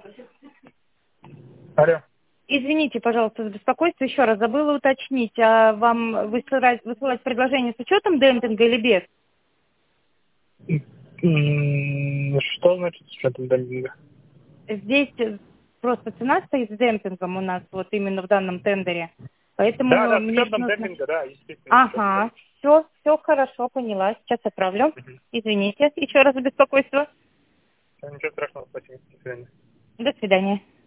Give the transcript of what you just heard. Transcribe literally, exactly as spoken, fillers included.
Алло. Извините, пожалуйста, за беспокойство. Еще раз забыла уточнить, а вам высылать, высылать предложение с учетом демпинга или без? М, Что значит с учетом демпинга? Здесь просто цена стоит с демпингом у нас, вот именно в данном тендере. Да, Поэтому да, с мне учетом нужно... демпинга, да, естественно, с учетом Ага, все, все хорошо, поняла. Сейчас отправлю. демпинга. Извините еще раз за беспокойство. Мгм. Ничего страшного, спасибо. До свидания. До свидания.